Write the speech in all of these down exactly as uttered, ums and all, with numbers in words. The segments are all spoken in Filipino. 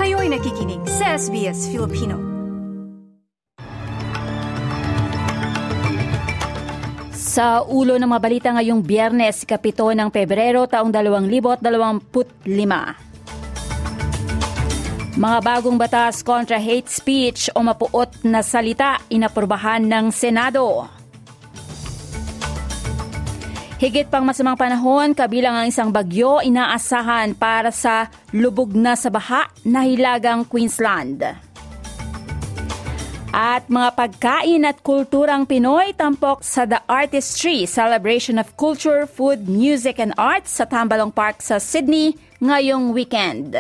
Kayo'y nakikinig sa S B S Filipino. Sa ulo ng mga balita ngayong Biyernes, kapito ng Pebrero, taong dalawang libo dalawampu't lima. Mga bagong batas kontra hate speech o mapuot na salita inaprubahan ng Senado. Higit pang masamang panahon, kabilang ang isang bagyo inaasahan para sa lubog na sa baha na hilagang Queensland. At mga pagkain at kulturang Pinoy tampok sa The Artistry, Celebration of Culture, Food, Music and Arts sa Tambalong Park sa Sydney ngayong weekend.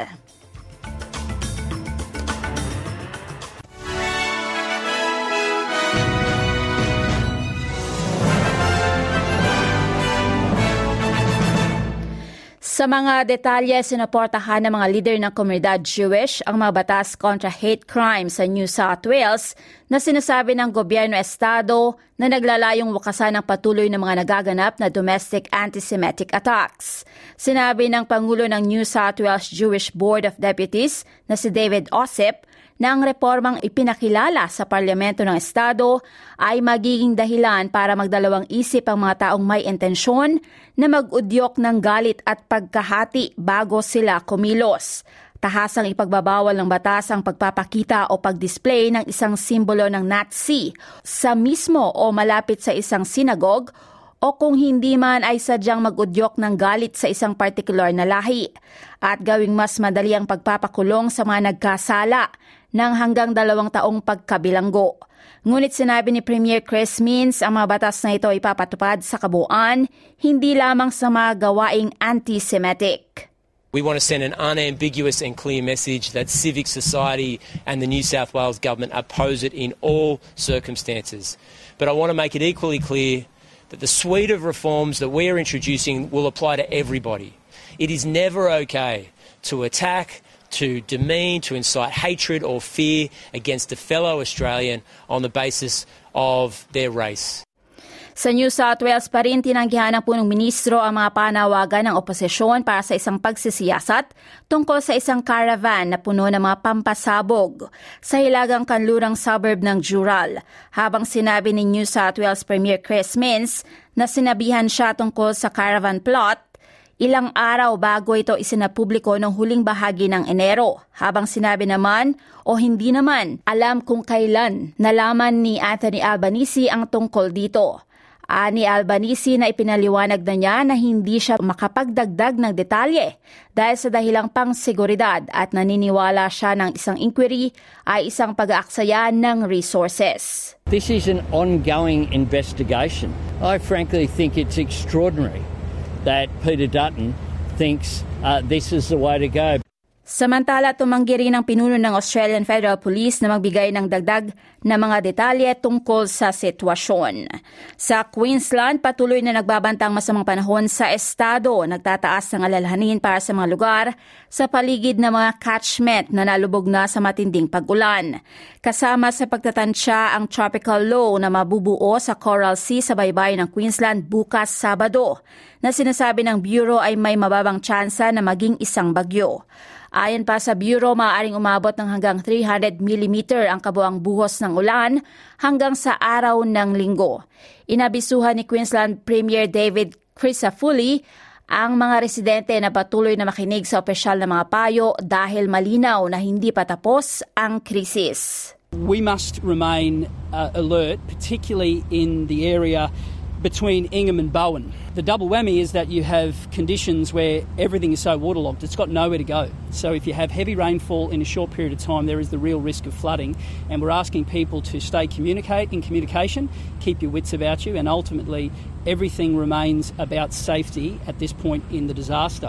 Sa mga detalye, sinuportahan ng mga lider ng komunidad Jewish ang mga batas kontra hate crime sa New South Wales na sinasabi ng gobyerno-estado na naglalayong wakasan ng patuloy ng mga nagaganap na domestic anti-Semitic attacks. Sinabi ng Pangulo ng New South Wales Jewish Board of Deputies na si David Ossip na ang reformang ipinakilala sa Parlamento ng Estado ay magiging dahilan para magdalawang isip ang mga taong may intensyon na mag-udyok ng galit at pagkahati bago sila kumilos. Tahasang ipagbabawal ng batas ang pagpapakita o pag-display ng isang simbolo ng Nazi sa mismo o malapit sa isang sinagog o kung hindi man ay sadyang mag-udyok ng galit sa isang partikular na lahi at gawing mas madali ang pagpapakulong sa mga nagkasala ng hanggang dalawang taong pagkabilanggo. Ngunit sinabi ni Premier Chris Minns ang mga batas na ito ipapatupad sa kabuuan, hindi lamang sa mga gawaing anti-Semitic. We want to send an unambiguous and clear message that civic society and the New South Wales government oppose it in all circumstances. But I want to make it equally clear that the suite of reforms that we are introducing will apply to everybody. It is never okay to attack, to demean, to incite hatred or fear against a fellow Australian on the basis of their race. Sa New South Wales pa rin tinanggihan ng punong ministro ang mga panawagan ng oposisyon para sa isang pagsisiyasat tungkol sa isang caravan na puno ng mga pampasabog sa hilagang kanlurang suburb ng Dural. Habang sinabi ni New South Wales Premier Chris Minns na sinabihan siya tungkol sa caravan plot ilang araw bago ito isinapubliko ng huling bahagi ng Enero. Habang sinabi naman o hindi naman alam kung kailan nalaman ni Anthony Albanese ang tungkol dito. Ani Albanese na ipinaliwanag na niya na hindi siya makapagdagdag ng detalye dahil sa dahilang pangseguridad at naniniwala siya ng isang inquiry ay isang pag-aaksaya ng resources. This is an ongoing investigation. I frankly think it's extraordinary that Peter Dutton thinks uh, this is the way to go. Samantala, tumanggi rin ang pinuno ng Australian Federal Police na magbigay ng dagdag na mga detalye tungkol sa sitwasyon. Sa Queensland, patuloy na nagbabantang masamang panahon sa estado. Nagtataas ng alalahanin para sa mga lugar sa paligid ng mga catchment na nalubog na sa matinding pag-ulan. Kasama sa pagtatansya ang tropical low na mabubuo sa Coral Sea sa baybayin ng Queensland bukas Sabado, na sinasabi ng Bureau ay may mababang tsansa na maging isang bagyo. Ayon pa sa Bureau, maaaring umabot ng hanggang three hundred millimeter ang kabuang buhos ng ulan hanggang sa araw ng Linggo. Inabisuhan ni Queensland Premier David Crisafulli ang mga residente na patuloy na makinig sa opisyal na mga payo dahil malinaw na hindi pa tapos ang krisis. We must remain uh, alert, particularly in the area between Ingham and Bowen. The double whammy is that you have conditions where everything is so waterlogged, it's got nowhere to go. So if you have heavy rainfall in a short period of time, there is the real risk of flooding. And we're asking people to stay communicate in communication, keep your wits about you, and ultimately everything remains about safety at this point in the disaster.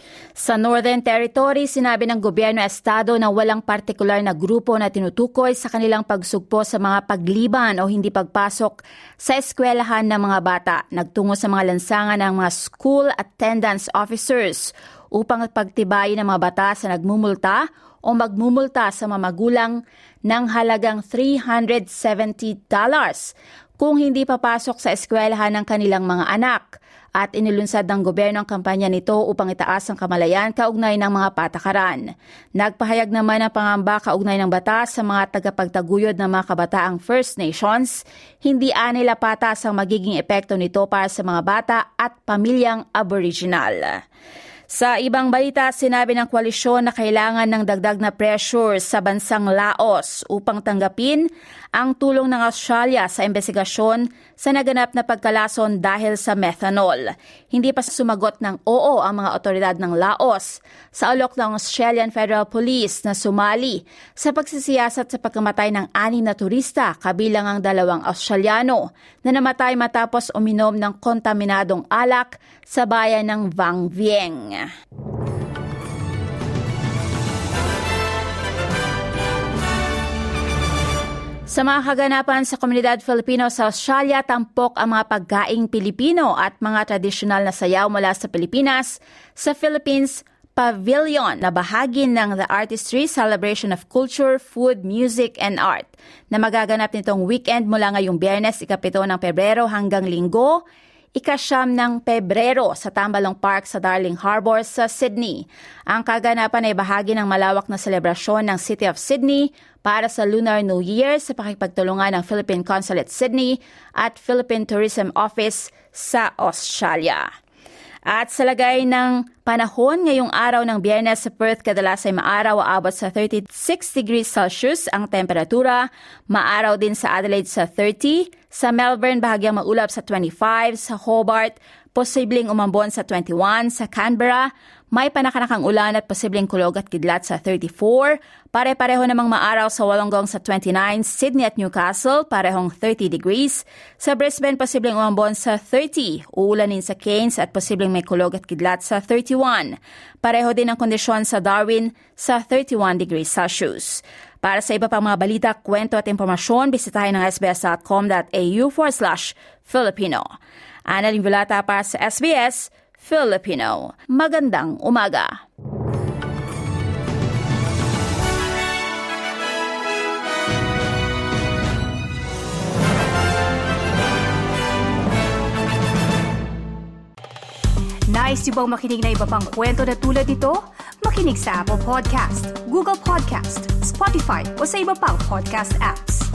Sa Northern Territory, sinabi ng gobyerno-estado na walang partikular na grupo na tinutukoy sa kanilang pagsugpo sa mga pagliban o hindi pagpasok sa eskwelahan ng mga bata. Nagtungo sa mga lansangan ng mga school attendance officers upang pagtibayin ng mga batas na nagmumulta o magmumulta sa mga magulang ng halagang three hundred seventy dollars kung hindi papasok sa eskwelahan ng kanilang mga anak. at inilunsad ng gobyerno ang kampanya nito upang itaas ang kamalayan kaugnay ng mga patakaran. Nagpahayag naman ng pangamba kaugnay ng batas sa mga tagapagtaguyod ng mga kabataang First Nations. Hindi anila patas ang magiging epekto nito para sa mga bata at pamilyang Aboriginal. Sa ibang balita, sinabi ng koalisyon na kailangan ng dagdag na pressure sa bansang Laos upang tanggapin ang tulong ng Australia sa investigasyon sa naganap na pagkalason dahil sa methanol. Hindi pa sumagot ng oo ang mga otoridad ng Laos sa alok ng Australian Federal Police na sumali sa pagsisiyasat sa pagkamatay ng anim na turista kabilang ang dalawang Australiano na namatay matapos uminom ng kontaminadong alak sa bayan ng Vang Vieng. Sa mga kaganapan sa komunidad Filipino sa Australia, tampok ang mga pagkaing Pilipino at mga tradisyonal na sayaw mula sa Pilipinas sa Philippines Pavilion na bahagi ng The Artistry Celebration of Culture, Food, Music, and Art na magaganap nitong weekend mula ngayong Biyernes, ikapito ng Pebrero hanggang Linggo, ikasyam ng Pebrero sa Tambalong Park sa Darling Harbour sa Sydney. Ang kaganapan ay bahagi ng malawak na selebrasyon ng City of Sydney para sa Lunar New Year sa pakikipagtulungan ng Philippine Consulate Sydney at Philippine Tourism Office sa Australia. At sa lagay ng panahon, ngayong araw ng Biyernes sa Perth, kadalas ay maaraw, aabot sa thirty-six degrees Celsius ang temperatura. Maaraw din sa Adelaide sa thirty, sa Melbourne bahagyang maulap sa twenty-five, sa Hobart posibleng umambon sa twenty-one, sa Canberra may panakanakang ulan at posibleng kulog at kidlat sa thirty-four, pare-pareho namang maaraw sa Wollongong sa twenty-nine, Sydney at Newcastle parehong thirty degrees, sa Brisbane posibleng umambon sa thirty, uulanin sa Cairns at posibleng may kulog at kidlat sa thirty-one. Pareho din ang kondisyon sa Darwin sa thirty-one degrees Celsius. Para sa iba pang mga balita, kwento at impormasyon, bisitahin ang sbs.com.au forward slash Filipino. Annalyn Vilata para sa S B S Filipino. Magandang umaga. Nice yung bang makinig na iba pang kwento na tulad ito? Makinig sa Apple Podcast, Google Podcast, Spotify o sa iba pang podcast apps.